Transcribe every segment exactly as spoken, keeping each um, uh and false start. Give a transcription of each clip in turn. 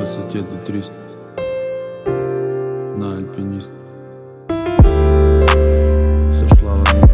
высоте две триста на альпинист. Сошла лавина.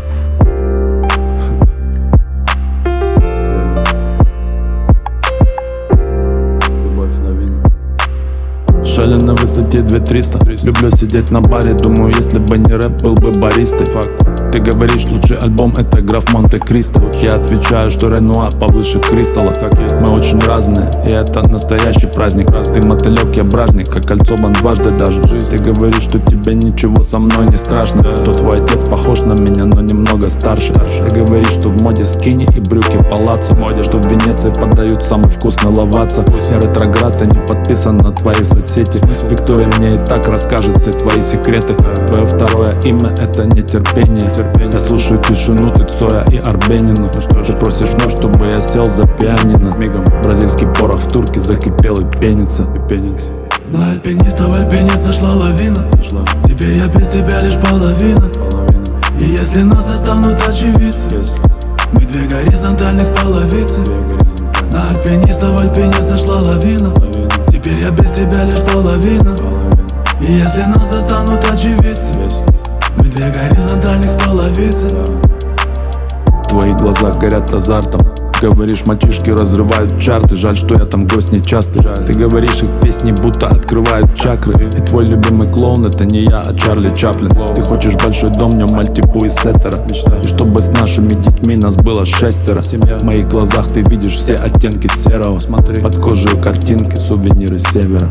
Любовь лавина. Шали на высоте две триста. Люблю сидеть на баре, думаю, если бы не рэп, был бы баристой. Факт. Ты говоришь, лучший альбом это граф Монте-Кристо. Я отвечаю, что Ренуа повыше Кристалла. Как есть, мы очень разные, и это настоящий праздник. Ты мотылек, я бражник, как кольцо бан дважды даже. Ты говоришь, что тебе ничего со мной не страшно. То твой отец похож на меня, но немного старше. Ты говоришь, что в моде скини и брюки палаццо. Что в Венеции подают самый вкусный лаваца. Я ретроград, и не подписан на твои соцсети. Виктория мне и так расскажет все твои секреты. Твое второе имя это нетерпение. Я слушаю тишину, ты Цоя и Арбенину. Ты просишь вновь, чтобы я сел за пианино. Мигом бразильский порох в турке закипел и пенится, и пенится. На альпиниста в альпине сошла лавина. Сошла. Теперь я без тебя лишь половина, половина. И если нас застанут очевидцы, если. Мы две горизонтальных половицы. На альпиниста в альпине сошла лавина, лавина. Теперь я без тебя лишь половина, половина. И если нас застанут очевидцы, если. Мы две горизонтальных половицы. Твои глаза горят азартом. Говоришь, мальчишки разрывают чарты. Жаль, что я там гость нечастый. Ты говоришь, их песни будто открывают чакры. И твой любимый клоун это не я, а Чарли Чаплин. Ты хочешь большой дом, в нем мальтипу и сеттера. И чтобы с нашими детьми нас было шестеро. В моих глазах ты видишь все оттенки серого. Под кожей картинки, сувениры севера.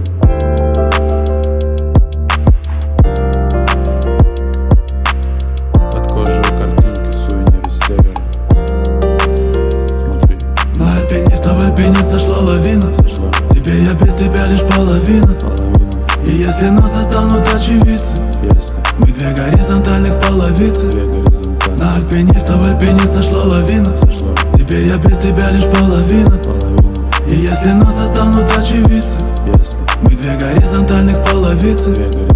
В альпине сошла лавина. Сошла. Теперь я без тебя лишь половина, половина. И если нас застанут очевидцы, если. Мы две горизонтальных половицы. Две горизонтальных. На альпиниста в альпине сошла лавина. Сошла. Теперь я без тебя лишь половина, половина. И если нас застанут очевидцы, если. Мы две горизонтальных половицы. Две горизонтальных.